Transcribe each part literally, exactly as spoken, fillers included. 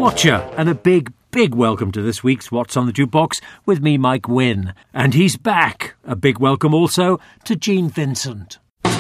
Watcher, and a big, big welcome to this week's What's on the Jukebox with me, Mike Wynn. And he's back. A big welcome also to Gene Vincent. My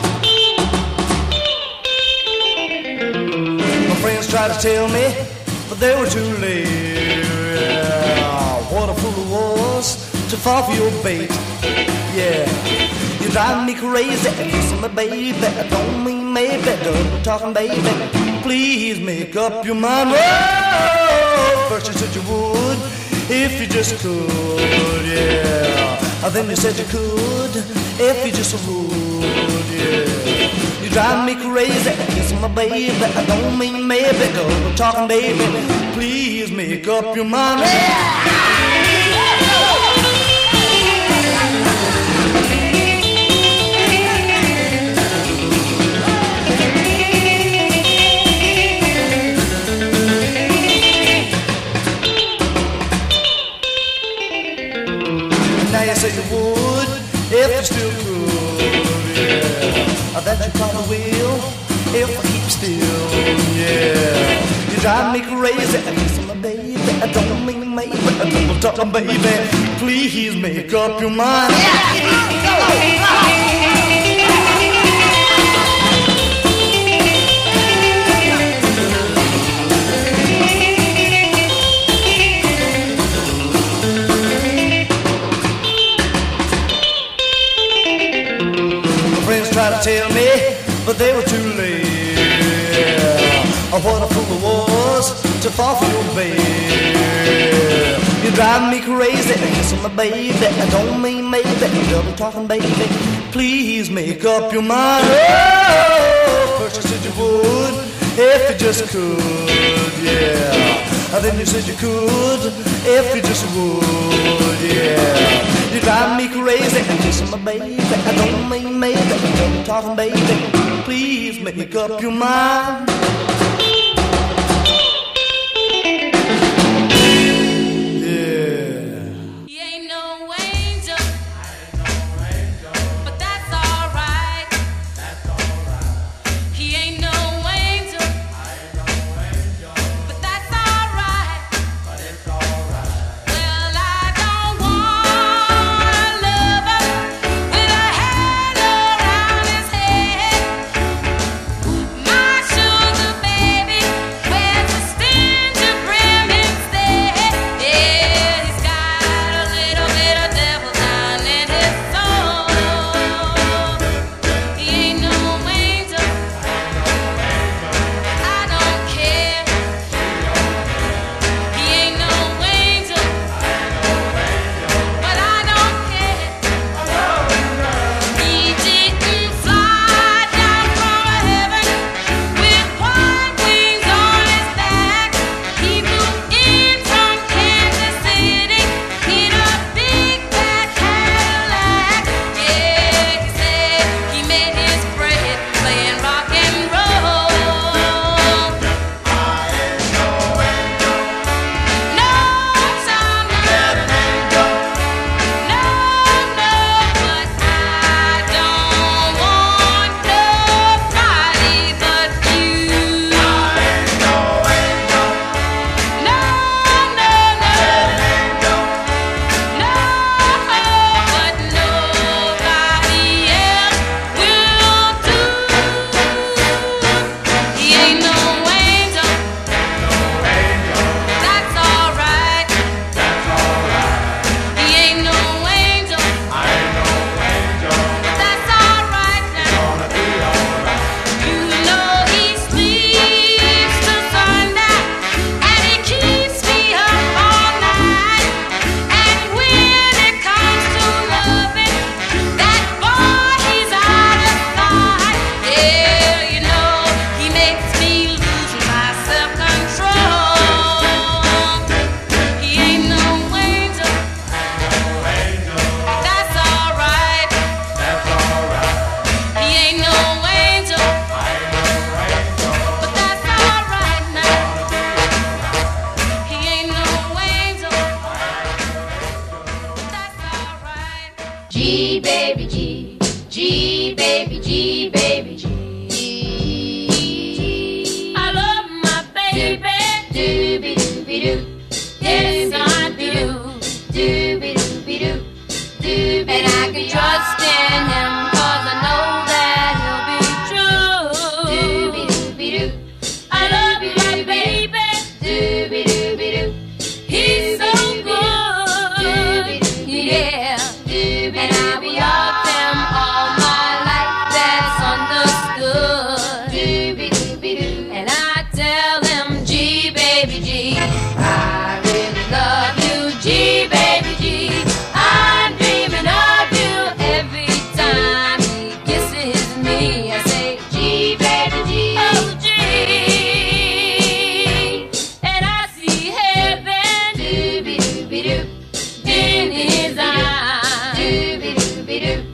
friends tried to tell me, but they were too late. Yeah, what a fool I was to fall for your bait. Yeah, you drive me crazy, kissing my baby. Don't mean maybe, don't talking baby. Please make up your mind. Oh, first you said you would, if you just could, yeah. Then you said you could, if you just would, yeah. You drive me crazy, kissing my baby. I don't mean maybe, don't talking baby. Please make up your mind. Say you would, if you still could, yeah. That you probably will, if I keep still, yeah. You drive me crazy, kissing my baby. I don't mean maybe, I don't talk, baby. Please make up your mind. Try to tell me, but they were too late. Yeah. What a fool I was to fall for your bait. You drive me crazy, kissing my baby. I don't mean maybe, double talking baby. Please make up your mind. Oh, first you said you would, if you just could, yeah. Then you said you could, if you just would, yeah. You drive me crazy, kissing my baby. I don't mean maybe, I'm talking baby. Please make up your mind. G baby G, G baby G baby G. I love my baby. Doobie and I can trust in him, 'cause I know that he'll be true. Dooby-dooby-doo. I love you, my baby. Dooby-dooby-doo. He's so good. Yeah. And I will love him all my life. That's understood. And I tell him, G, baby, G, I really love you, G, baby, G. I'm dreaming of you every time he kisses me. I say, G, baby, G, oh, G. And I see heaven in his eyes.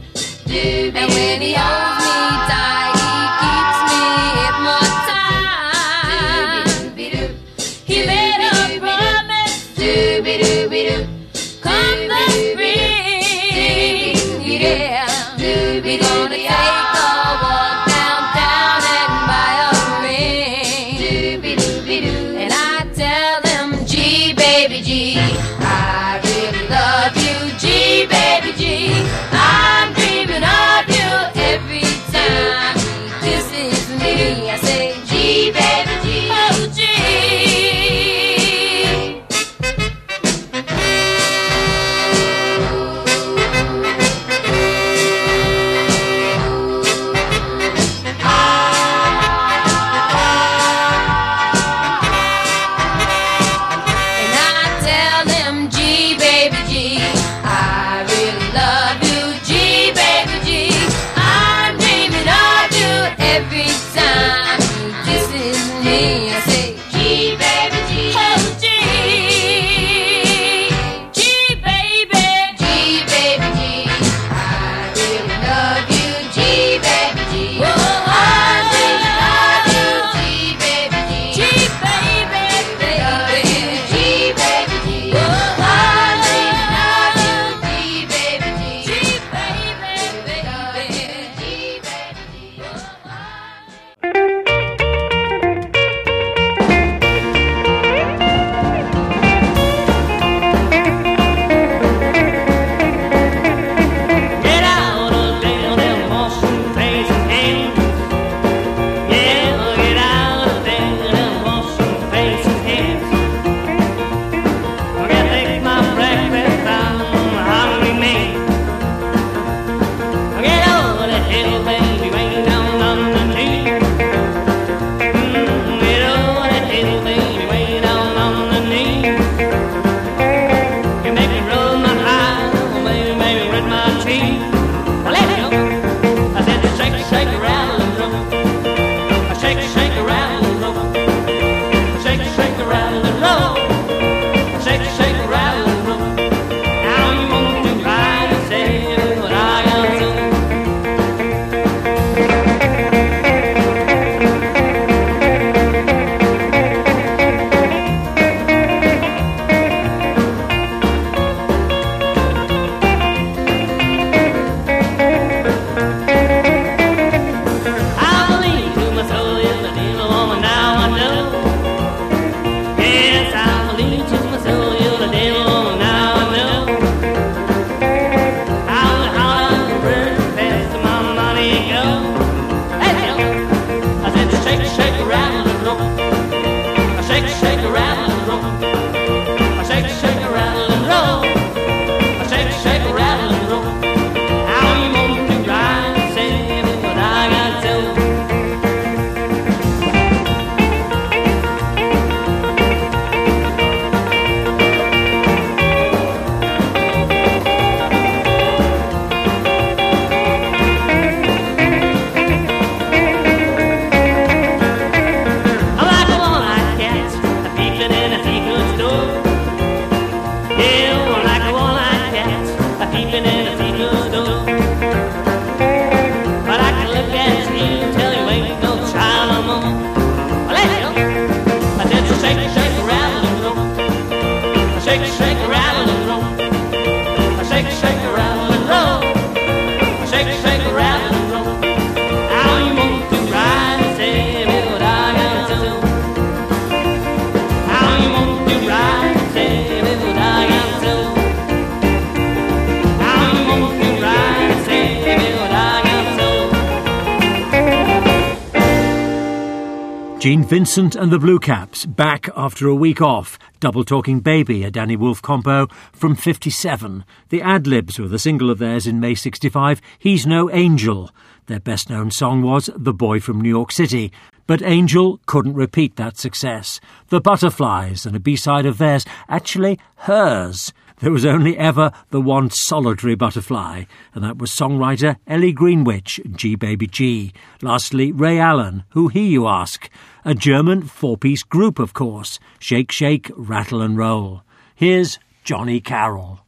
Gene Vincent and the Blue Caps, back after a week off. Double Talking Baby, a Danny Wolf compo from fifty-seven. The Ad-Libs were the single of theirs in May sixty-five, He's No Angel. Their best-known song was The Boy from New York City. But Angel couldn't repeat that success. The Butterflies, and a B-side of theirs, actually hers. There was only ever the one solitary butterfly, and that was songwriter Ellie Greenwich, G Baby G. Lastly, Ray Allen, who he, you ask? A German four-piece group, of course. Shake, shake, rattle and roll. Here's Johnny Carroll.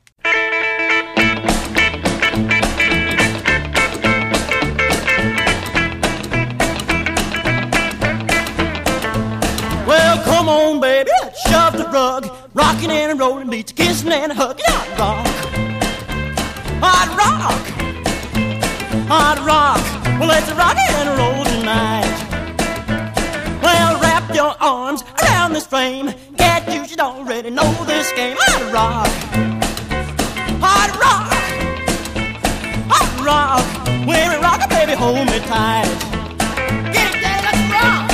Well, come on, baby, let's shove the rug. Rocking and rolling beats, kissing and hugging. Hot rock, hot rock, hot rock. Well, let's rock and roll tonight. Well, wrap your arms around this frame. Can't you should already know this game. Hot rock, hot rock, hot rock. When we rock, baby, hold me tight. Get it, get it, let's rock.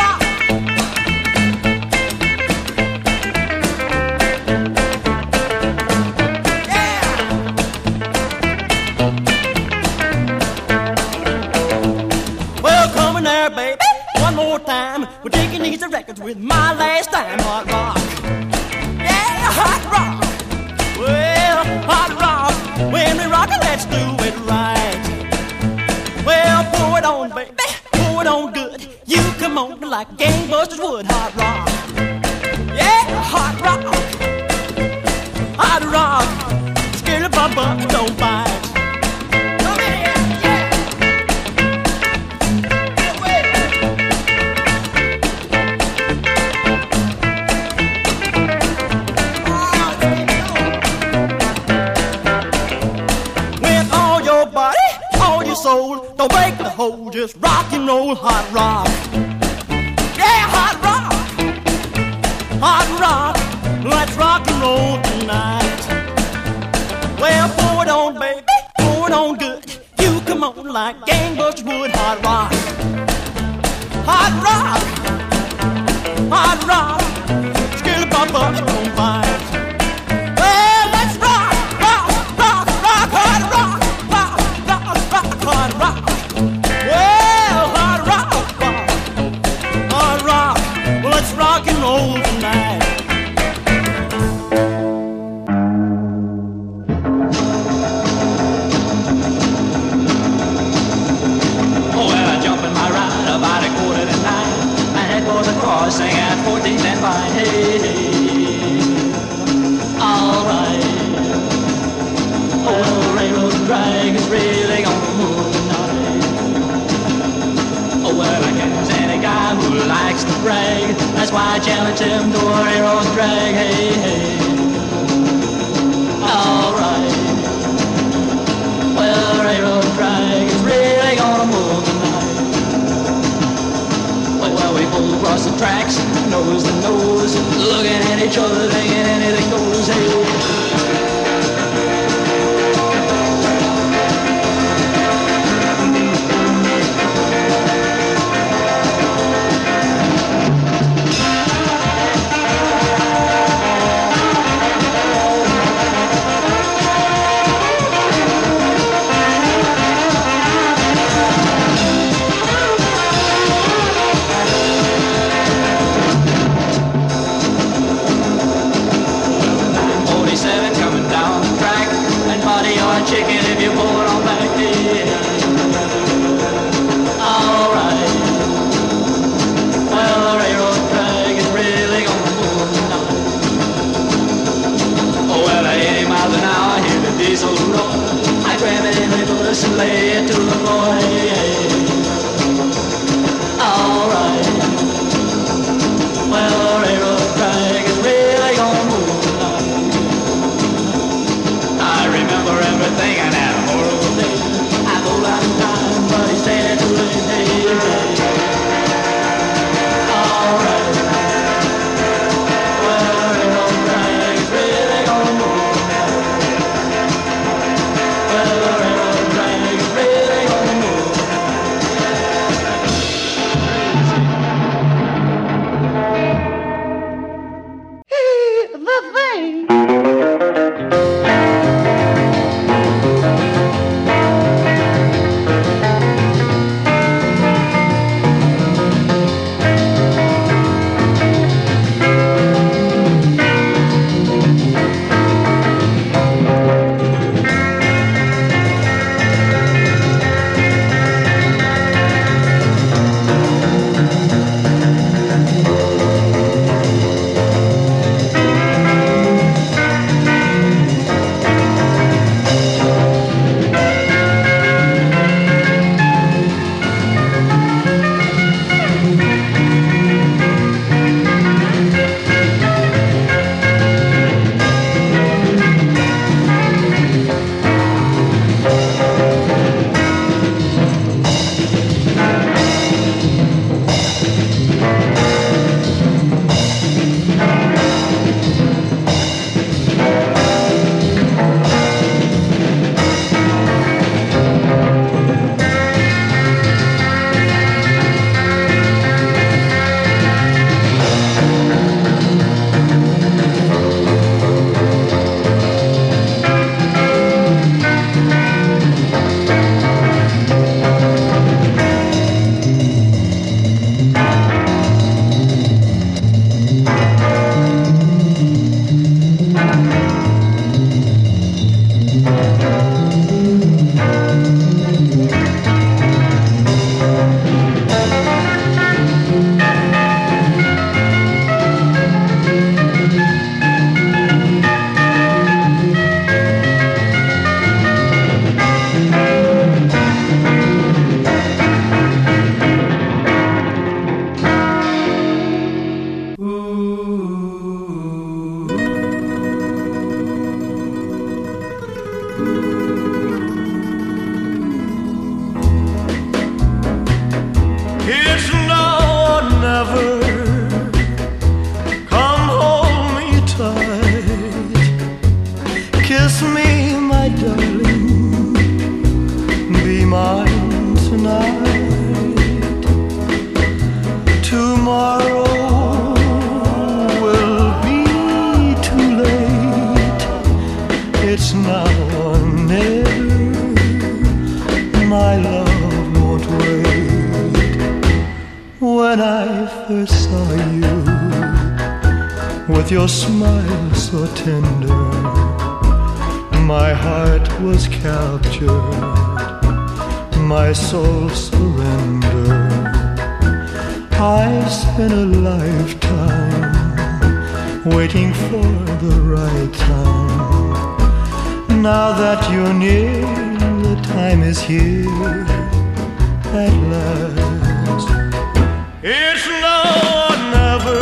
Baby, one more time. We're taking these records with my last time. Hot rock, yeah, hot rock. Well, hot rock. When we rock it, let's do it right. Well, pour it on, baby, pour it on good. You come on like gangbusters would. Hot rock, yeah, hot rock, hot rock. Scared of my butt, don't bite. Soul, don't break the hold, just rock and roll. Hot rock, yeah, hot rock, hot rock. Let's rock and roll tonight. Well, pour it on, baby, pour it on good. You come on like gangbusters would. Hot rock, hot rock, hot rock. Scared of my butt, don't bite. Well, let's rock, rock, rock, rock, hot rock. Hot rock, well, hot rock, hot rock, well, let's rock and roll tonight. Oh, well, I jump in my ride about a quarter to nine, and head for the crossing at fourteenth and Vine. Hey, hey, all right. Oh, well, the railroad drag is really gonna move tonight. Oh, well, I guess any guy who likes to brag, that's why I challenge him to a railroad drag. Hey, hey, all right. Well, the railroad drag is really gonna move tonight. Oh, well, we pull across the tracks, nose to nose, looking at each other, thinking anything goes. Hey. Chicken if you pull it on back, yeah. All right. Well, the railroad drag is really gonna move tonight. Oh, well, at eighty miles an hour, I hear the diesel roar. I grab it in reverse and lay it to the floor, hey, hey. All right. Well, the railroad drag is really gonna move tonight. I remember everything and that horrible day. I go out of time, but he's staying too late. Hey, hey. All right. Well, the railroad drag is really gonna move tonight. Well, the railroad drag is really gonna move tonight. tonight. Tomorrow will be too late. It's now or never. My love won't wait. When I first saw you, with your smile so tender, my heart was captured, my soul surrendered. I spent a lifetime waiting for the right time. Now that you're near, the time is here at last. It's now or never.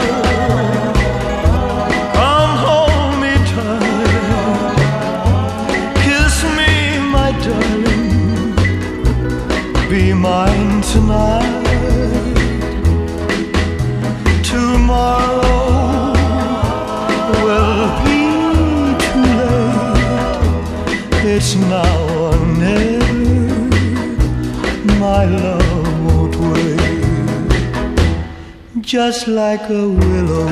Come hold me tight. Kiss me, my darling. Be mine tonight. Tomorrow will be too late. It's now or never. My love won't wait. Just like a willow,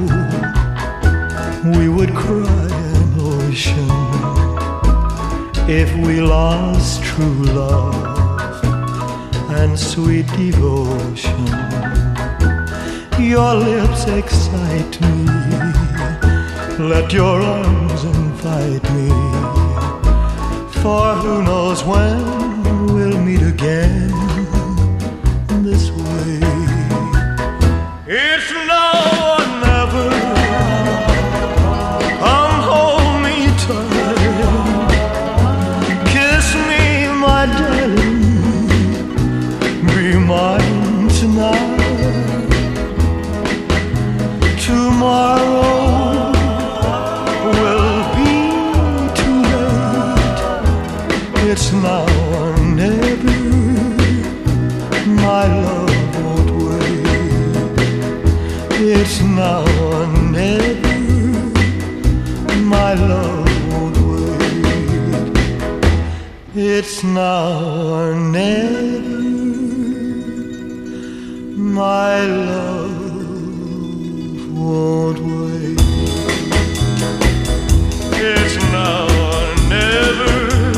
we would cry an ocean if we lost true love and sweet devotion. Your lips excite me, let your arms invite me, for who knows when we'll meet again this way. It's now or never. Come hold me tight. Kiss me, my darling. Be mine tonight. Tomorrow will be too late. It's now or never. My love won't wait. It's now or never. My love won't wait. It's now or never. My love won't wait. It's now or never.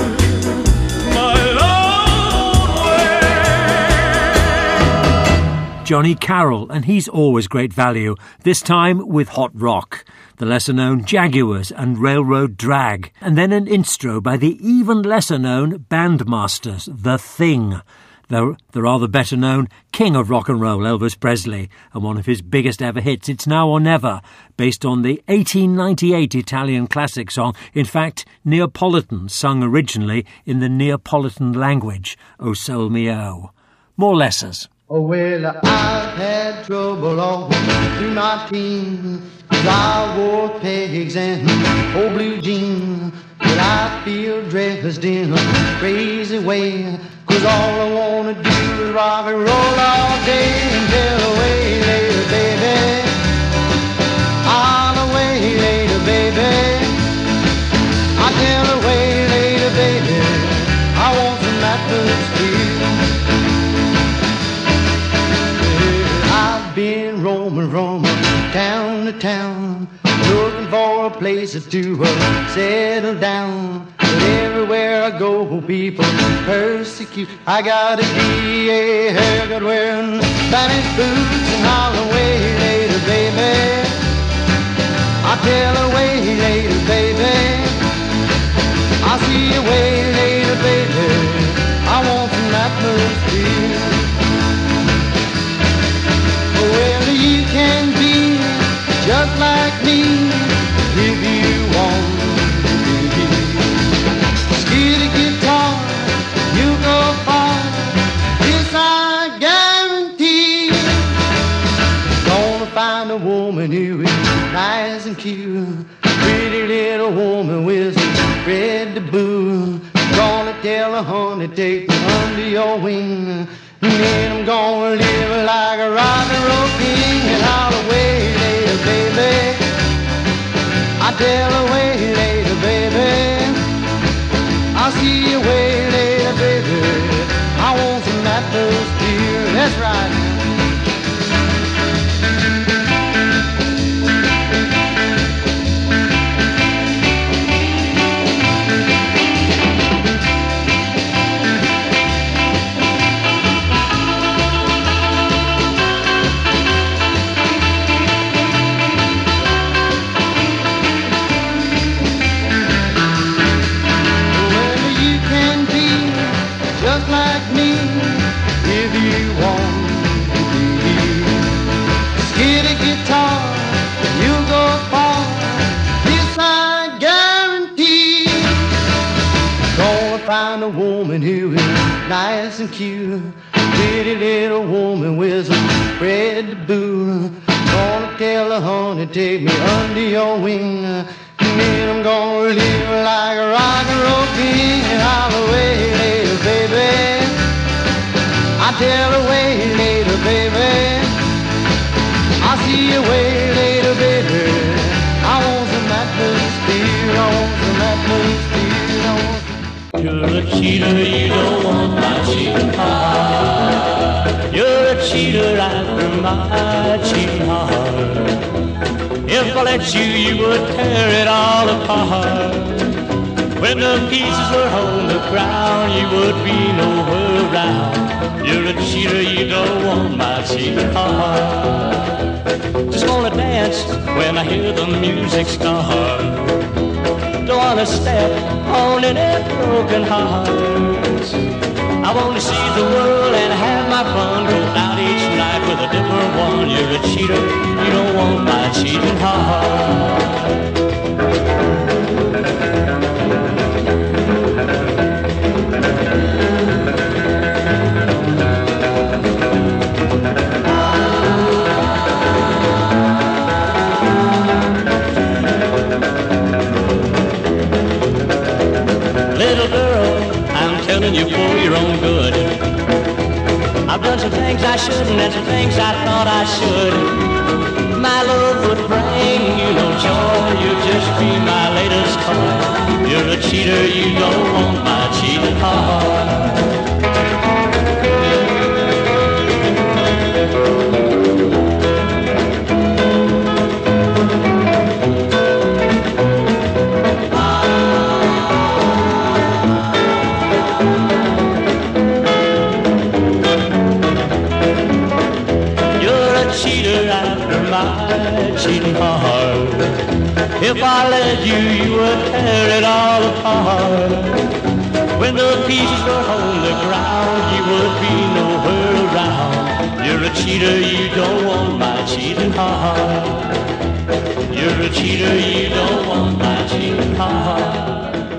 Johnny Carroll, and he's always great value, this time with Hot Rock, the lesser-known Jaguars and Railroad Drag, and then an instro by the even lesser-known Bandmasters, The Thing, the, the rather better-known king of rock and roll, Elvis Presley, and one of his biggest ever hits, It's Now or Never, based on the eighteen ninety-eight Italian classic song, in fact, Neapolitan, sung originally in the Neapolitan language, O Sol Mio. More lessers. Oh, well, I've had trouble all through my teens. I wore pegs and old blue jeans. But I feel dressed in a crazy way. Cause all I wanna do is rock and roll all day until away later, baby. All away later, baby. Until away later, baby. I want some atmosphere. Been roaming from town to town, looking for a place to uh, settle down. But everywhere I go, people persecute. I gotta be a haircut wearing Spanish boots and holler away later, baby. I tell her way later, baby. I'll see you way later, baby. I want some atmosphere. Well, you can be just like me if you want to be. Steal a guitar, you go far. This I guarantee. Gonna find a woman who is nice and cute, pretty little woman with some red to boot. Gonna tell her, honey, take me under your wing. And then I'm gonna live like a rock and roll king and all the way later, baby. I tell her way later, baby. I'll see you way later, baby. I want some atmosphere. woman who is nice and cute. Pretty little woman with some bread to boot. Gonna tell her, honey, take me under your wing. And then I'm gonna live like a rock and roll king. And I'll away later, baby. I'll tell her way later, baby. I'll see you way later, baby. I want some atmosphere. I want some atmosphere. I want some... You're a cheater, you don't want my cheating heart. You're a cheater after my cheating heart. If I let you, you would tear it all apart. When the pieces were on the ground, you would be nowhere around. You're a cheater, you don't want my cheating heart. Just wanna dance when I hear the music start. Don't wanna step on any broken hearts. I wanna see the world and have my fun. Go out each night with a different one. You're a cheater, you don't want my cheating heart. Little girl, I'm telling you for your own good. I've done some things I shouldn't and some things I thought I should. My love would bring you no joy. You'd just be my latest toy. You're a cheater, you don't want my cheating heart. Cheating heart. If I let you, you would tear it all apart. When the pieces were on the ground, you would be nowhere around. You're a cheater, you don't want my cheating heart. You're a cheater, you don't want my cheating heart.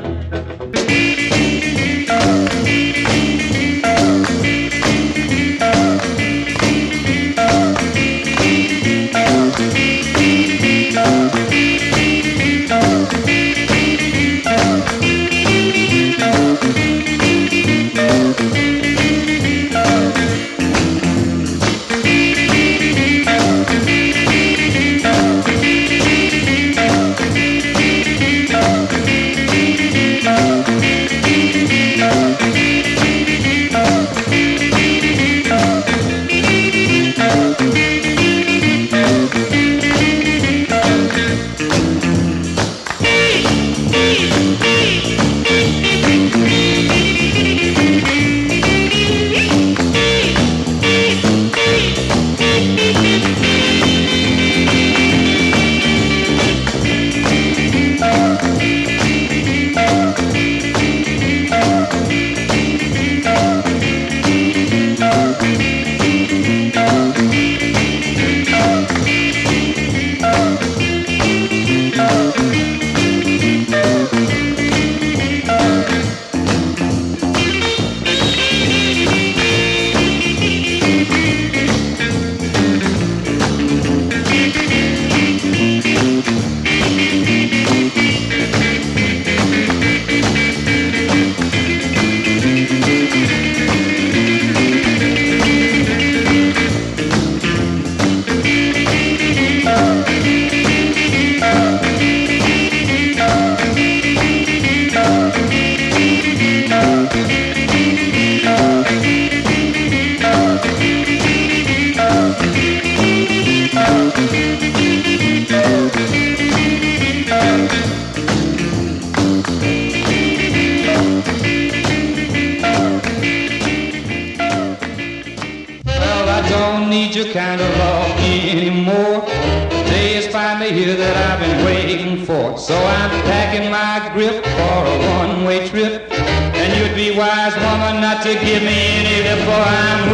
Kind of love anymore. Today is finally here that I've been waiting for. So I'm packing my grip for a one-way trip. And you'd be wise, woman, not to give me any before I'm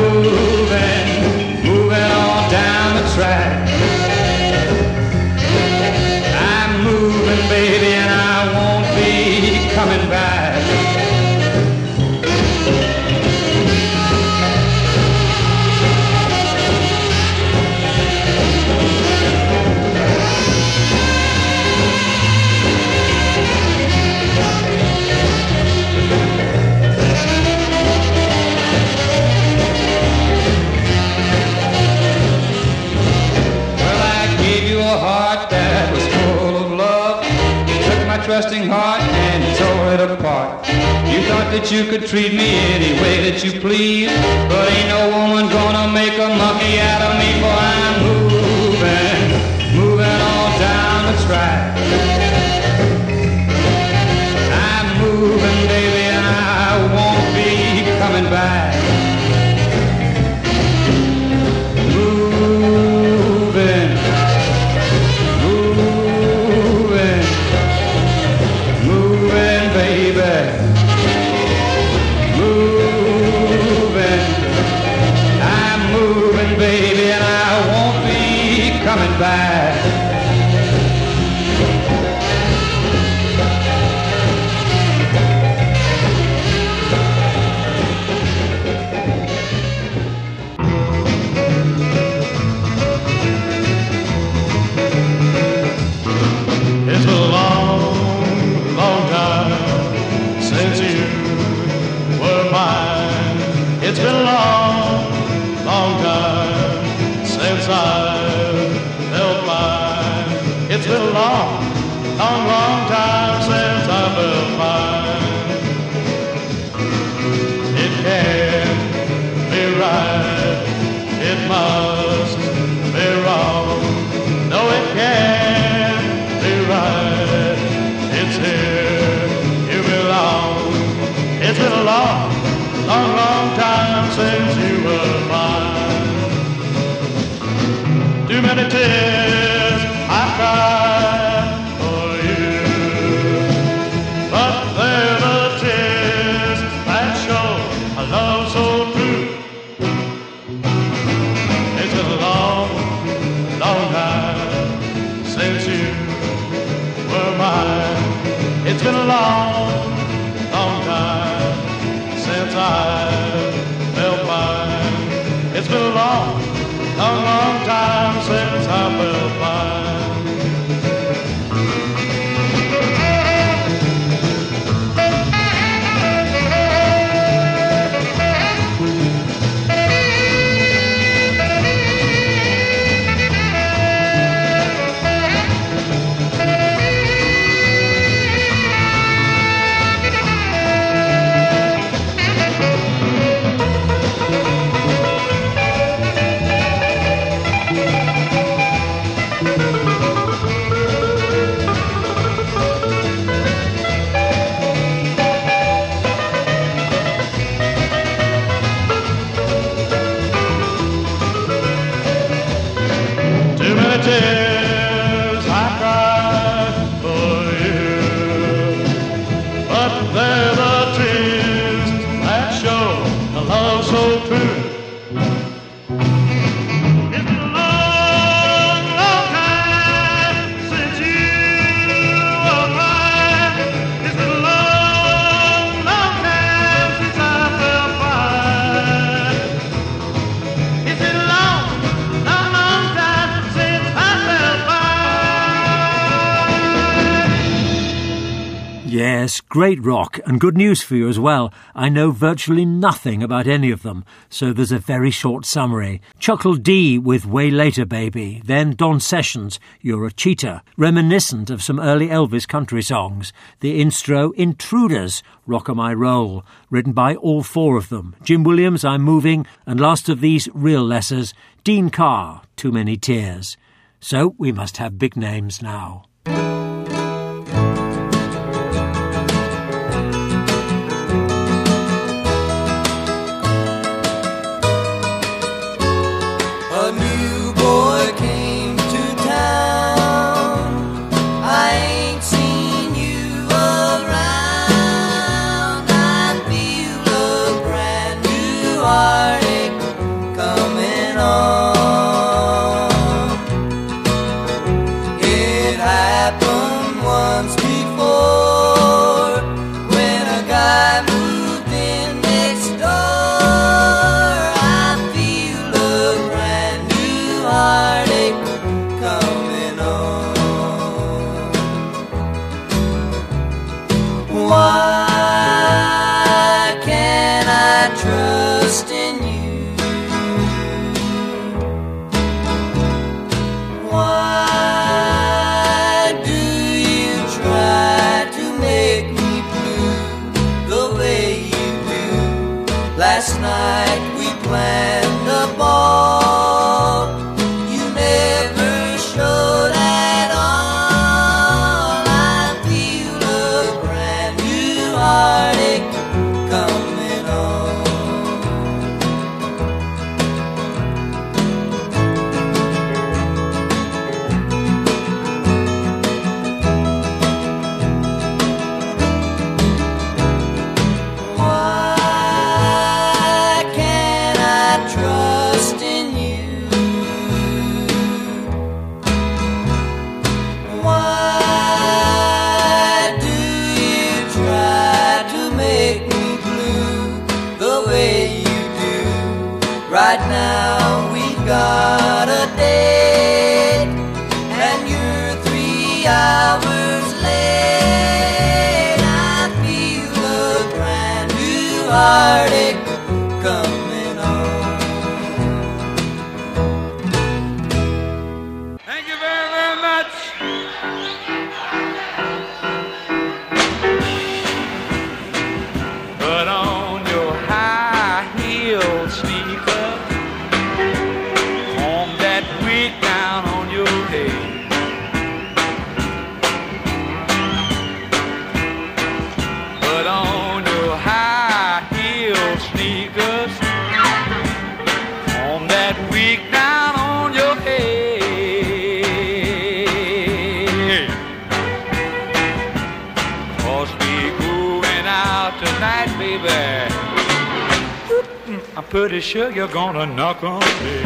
moving, moving on down the track. I'm moving, baby, and I won't be coming back. that you could treat me any way that you please. But ain't no woman gonna make a monkey out of me, for I'm moving, moving on down the track. I'm moving, baby, and I won't be coming back. Moving, moving, moving, baby. Moving, I'm moving, baby, and I won't be coming back. It's a long, long time since you were mine. It's been a long, long time since I've felt mine. It's been a long, long, long time since I felt mine. It can't be right. It must be wrong. No, it can't be right. It's here you belong. It's been a long, long, long time since you were mine. Too many tears I've cried for you, but they're the tears that show a love so true. It's been a long, long time since you were mine. It's been a long, long time since I felt mine. It's been a long, long, long time since I felt mine. Tears I cried for you, but they're the tears that show the love so true. It's been a long, long time since you were mine. It's been a long, long time since I felt fine. It's been a long, long, long time since I felt fine. Yes, great rock, and good news for you as well. I know virtually nothing about any of them, so there's a very short summary. Chuckle D with Way Later Baby, then Don Sessions, You're a Cheater, reminiscent of some early Elvis country songs. The instro, Intruders, Rock-a My Roll, written by all four of them. Jim Williams, I'm Moving, and last of these real lessers, Dean Carr, Too Many Tears. So we must have big names now. A new boy came to town. I ain't seen you around. I feel a brand new heartache coming on. It happened once before when a guy moved in next door. I feel a brand new heartache coming on. Why can't I trust in you? Why do you try to make me blue the way you night we planned the ball, you never showed at all. I feel a brand new heartache coming on. Why can't I trust in you? Why do you try to make me blue the way you do? Right now we've got a date, and you're three hours late. I feel a brand new heartache coming on. Thank you very, very much. Put on your high heel sneaker, comb that wig down on your head. Put on your high heel sneakers, comb that wig down on your head. 'Cause we going out tonight, baby. I'm pretty sure you're gonna knock on me.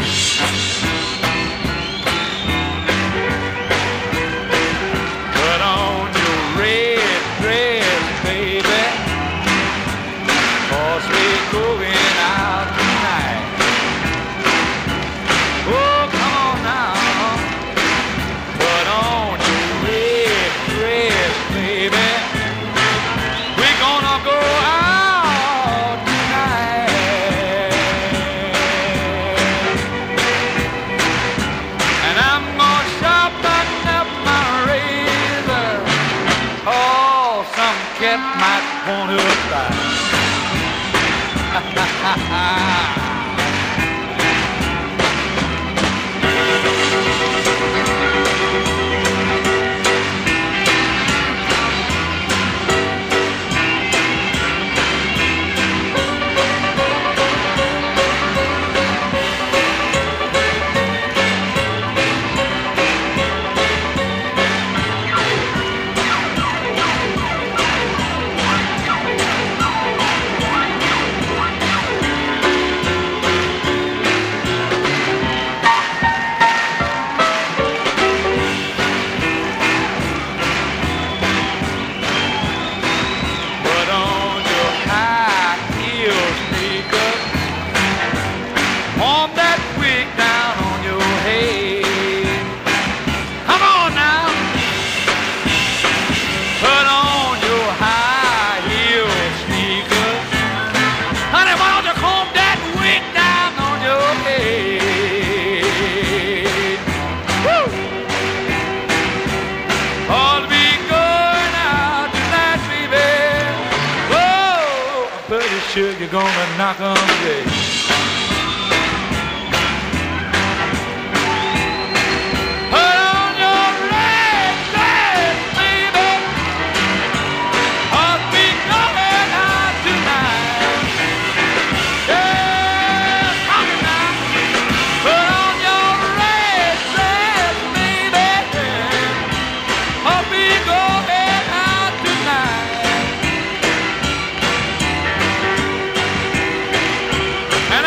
Put on your red dress, baby. 'Cause we're going out tonight. Oh, come on now. Put on your red dress, baby. We're gonna go out tonight. And I'm gonna sharpen up my razor. Oh, some cat might want to try. Put on your high heel sneakers, comb that wig down on your head. Come on now. Put on your high heel sneakers. Honey, why don't you comb that wig down on your head? Woo! 'Cause we going out tonight, baby. Whoa, I'm pretty sure you're gonna knock on me. Put on your red dress, baby. 'Cause we going out tonight. Yeah, come on now. Put on your red dress, baby. 'Cause we going out tonight.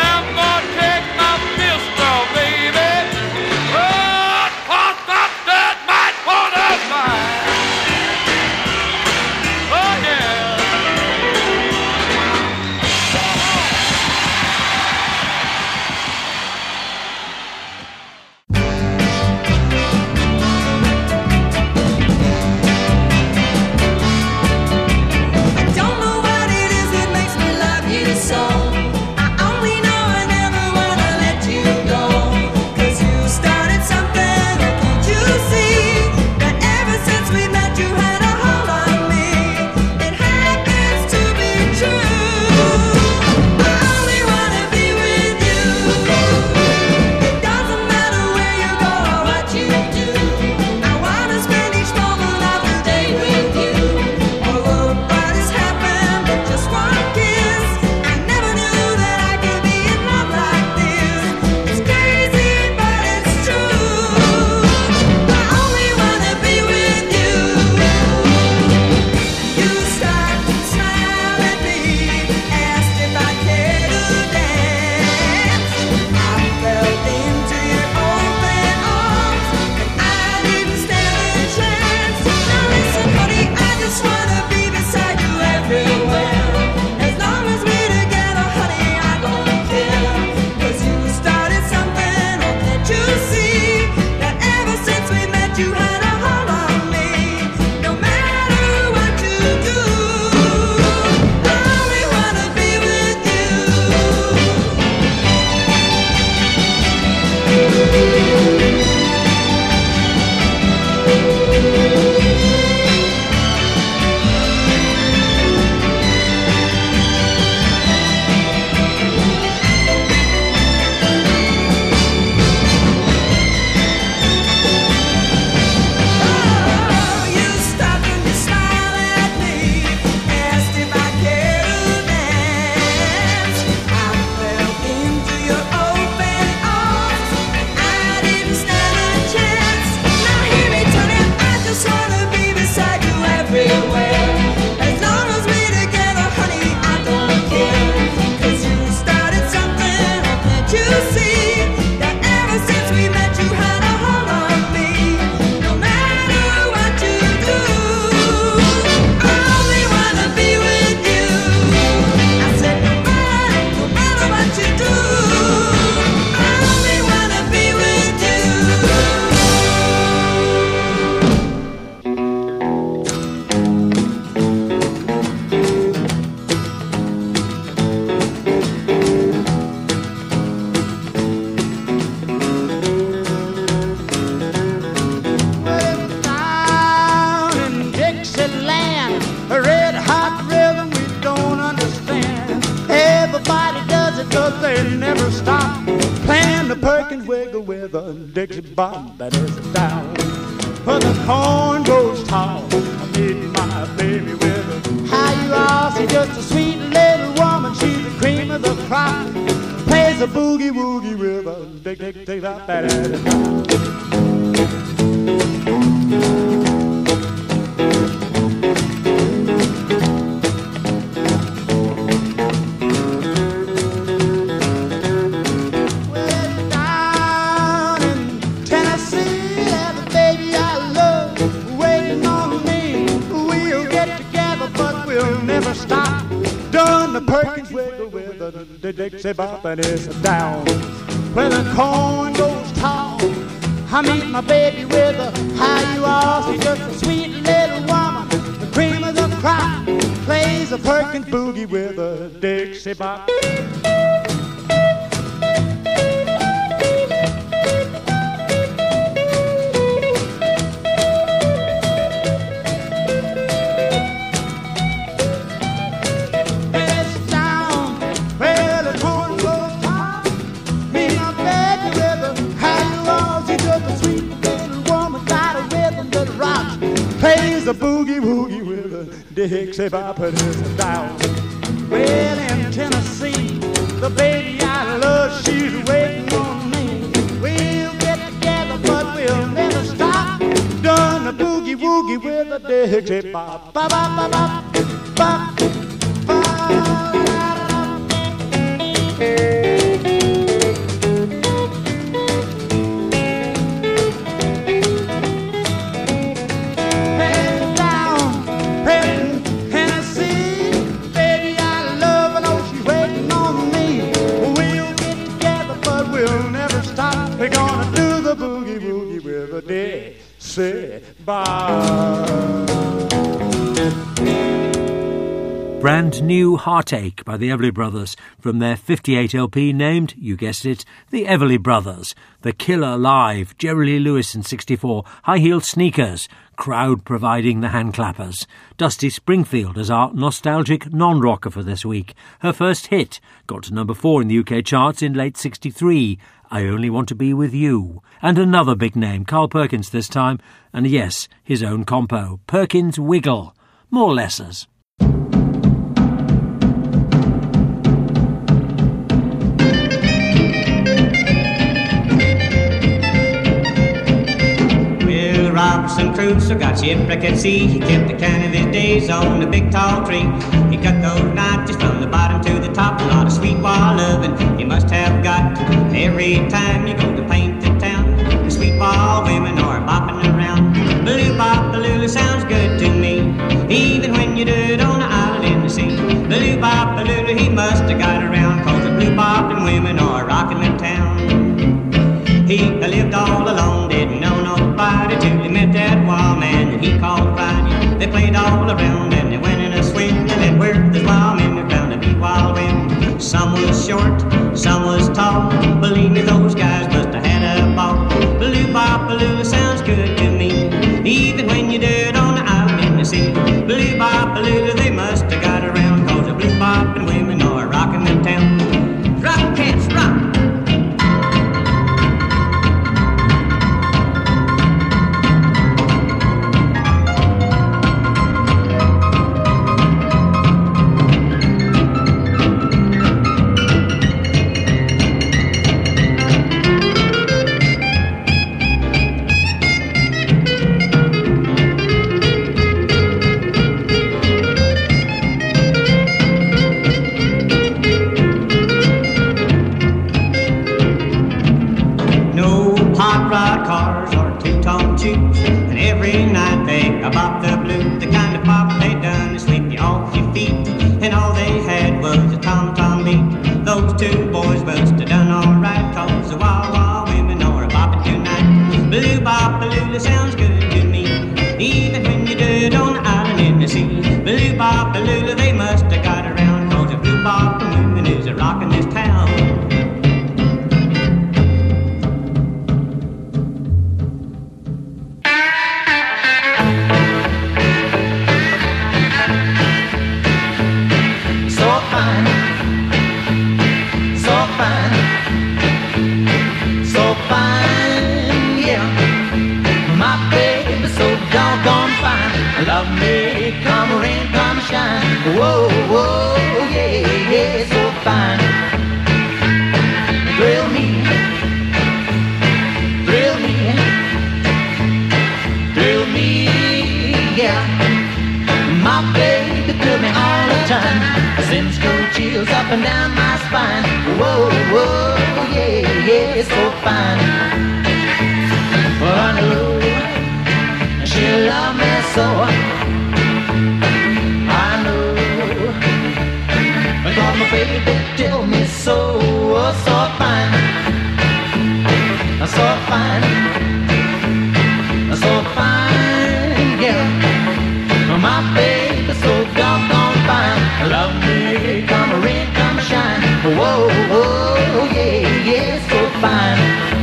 you do. I only wanna be with down in Dixieland, a red hot rhythm we don't understand. Everybody does it 'cause they never stop playing the Perkins wiggle with a Dixie bop that is down. Where the corn goes tall, I meet my baby with a how you all see just a sweet little woman. She's the cream of the crop, plays a boogie woogie with a dick dick dick that that is down. The Perkins wiggle with a the Dixie bop and it's down. Where the corn goes tall, I meet my baby with a how you all see just a sweet little woman, the cream of the crop, plays a Perkins boogie with a Dixie bop. Plays a boogie woogie with a Dixie bop and it's down. Well, in Tennessee, the baby I love, she's waiting on me. We'll get together, but we'll never stop. Done a boogie woogie with a Dixie bop. Bop, bop, bop, bop, bop, bop. We're gonna do the boogie woogie with a Dixie bop. Brand new Heartache by the Everly Brothers from their fifty-eight L P named, you guessed it, the Everly Brothers. The Killer Live, Jerry Lee Lewis in sixty-four, High-Heeled Sneakers, Crowd providing the hand clappers. Dusty Springfield as our nostalgic non-rocker for this week. Her first hit got to number four in the U K charts in late sixty-three, I Only Want to Be With You. And another big name, Carl Perkins this time, and yes, his own compo, Perkins Wiggle. More lessers. Robinson Crusoe got shipwrecked at sea. He kept account of his days on a big tall tree. He cut those notches from the bottom to the top. A lot of sweet while loving he must have got. Every time you go to Painted Town, the sweet ball women are bopping around. Baloo bop baloo sounds good to me, even when you do it on an island in the sea. Baloo bop baloo he must have got around, 'cause the blue bopping women are rocking the town. He lived all alone, didn't know nobody, till he met that wild man that he called Friday. They played all around and they went in a swing, and then where the wild men were found to be wild men. Some was short, some was tall. Believe me, those guys must have had a ball. Baloo bop baloo sounds good to me, even when you do it on the island in the sea. Baloo bop baloo they must have got around, 'cause the blue bopping women are rocking the town. Rock cats rock. Bop the blue, the kind of pop they done to sweep you off your feet, and all they had was a tom-tom beat. Those two boys must have done all right, 'cause the Wah Wah women are a bopping tonight. Blue Bop-a-Lula sounds good to me, even when you do it on the island in the sea. Blue Bop-a-Lula, they must have got around, 'cause the Blue Bop women is a rockin' this town. Love me, come rain, come shine. Whoa, whoa, yeah, yeah, so fine. Thrill me, thrill me, thrill me, yeah. My baby thrill me all the time. Sends cold chills up and down my spine. Whoa, whoa, yeah, yeah, so fine. Well, I know she love me so. I know, because my baby tell me so. Oh, so fine, so fine, so fine, yeah. My baby so doggone fine. Love me, come rain, come shine. Whoa, whoa, yeah, yeah, so fine.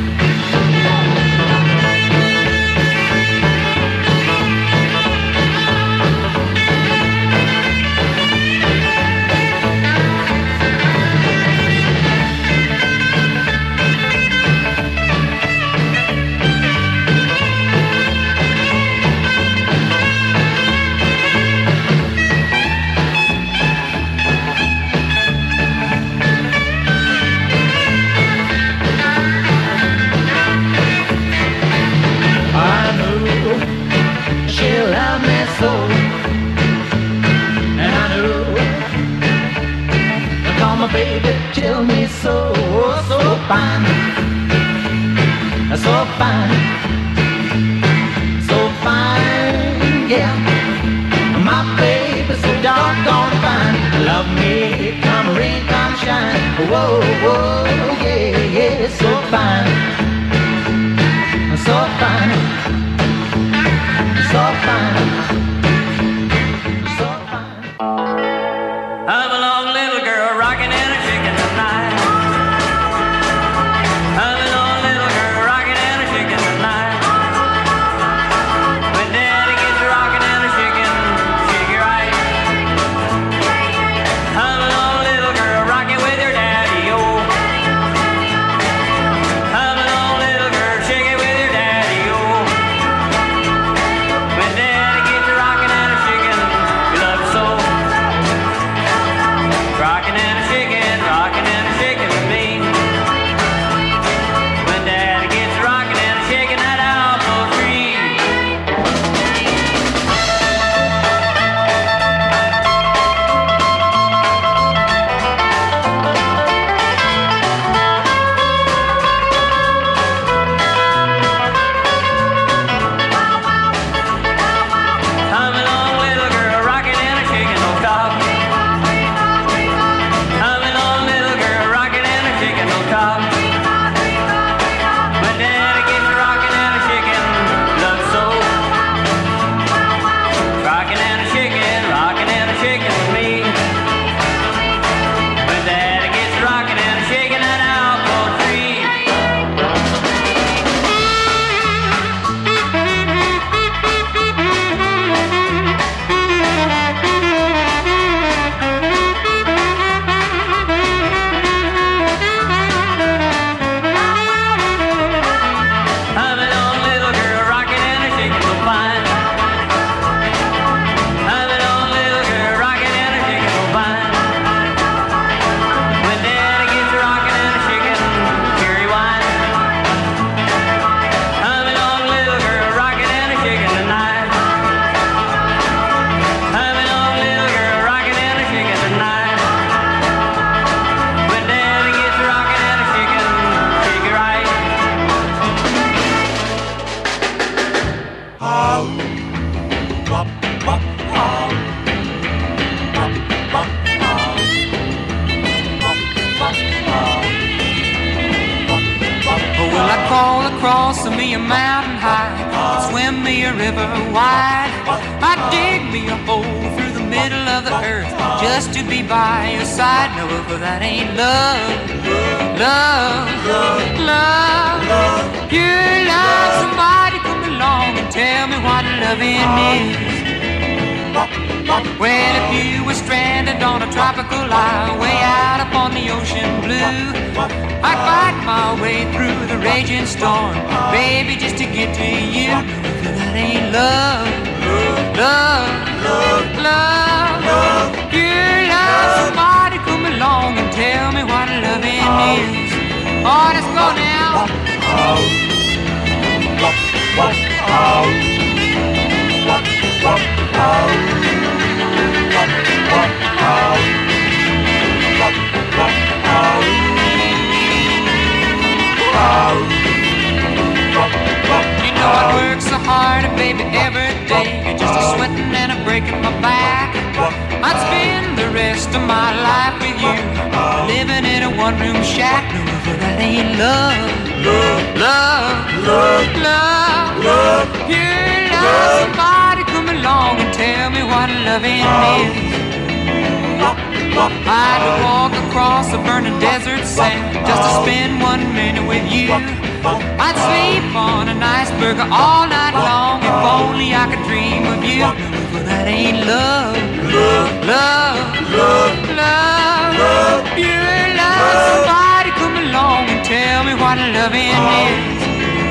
Baby, tell me so, so fine, so fine, so fine, yeah. My baby so doggone fine. Love me, come rain, come shine. Whoa, whoa, yeah, yeah, so fine, so fine, so fine. across me a mountain high, swim me a river wide. I'd dig me a hole through the middle of the earth just to be by your side. No, but that ain't love, love, love, love. You love somebody, come along and tell me what loving is. Well, if you were stranded on a tropical isle way out upon the ocean blue, I'd fight my way through the raging storm, baby, just to get to you. That ain't love, love, love, love, love. You love somebody, come along and tell me what loving is. Oh, let's go now. You know I work so hard, baby, every day, just a sweating and a breaking my back. I'd spend the rest of my life with you, living in a one-room shack. No, that ain't love, love, love, love, love. You love somebody, come along and tell me what loving is. I'd walk across the burning desert sand just to spend one minute with you. I'd sleep on an iceberg all night long if only I could dream of you. But that ain't love, love, love, love, love. You love somebody, come along and tell me what loving is.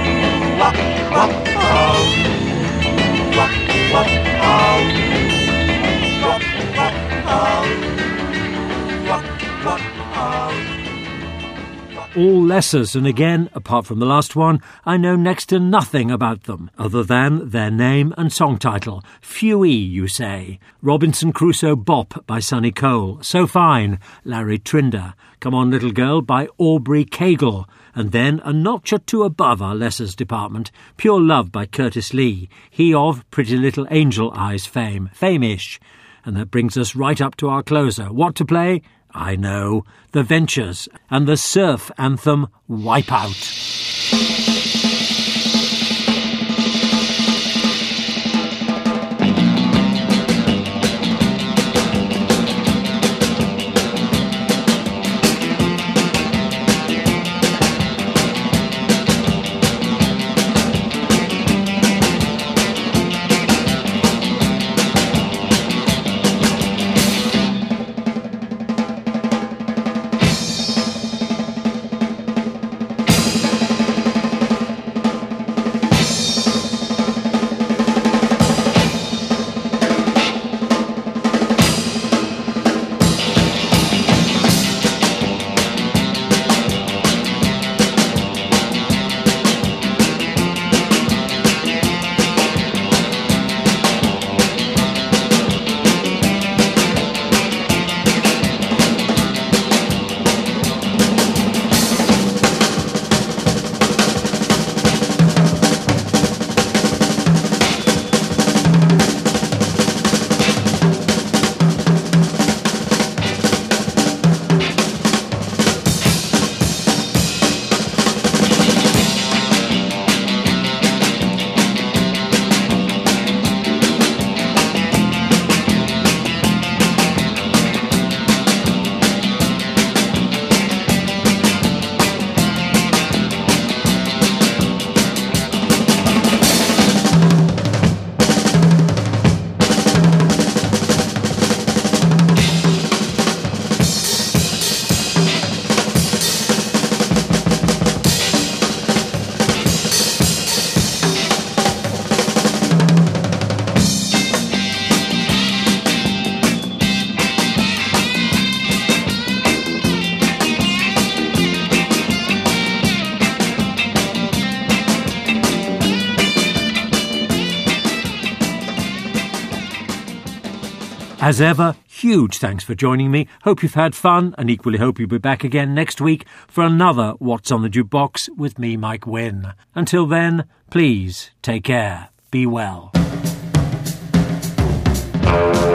All lessers, and again, apart from the last one, I know next to nothing about them, other than their name and song title. Fewy, you say. Robinson Crusoe Bop by Sonny Cole. So Fine, Larry Trinder. Come On Little Girl by Aubrey Cagle. And then, a notch or two above our lessers department, Pure Love by Curtis Lee. He of Pretty Little Angel Eyes fame. Fame-ish. And that brings us right up to our closer. What to play? I know, The Ventures and the surf anthem Wipeout. As ever, huge thanks for joining me. Hope you've had fun, and equally hope you'll be back again next week for another What's on the Jukebox with me, Mike Wynne. Until then, please take care. Be well.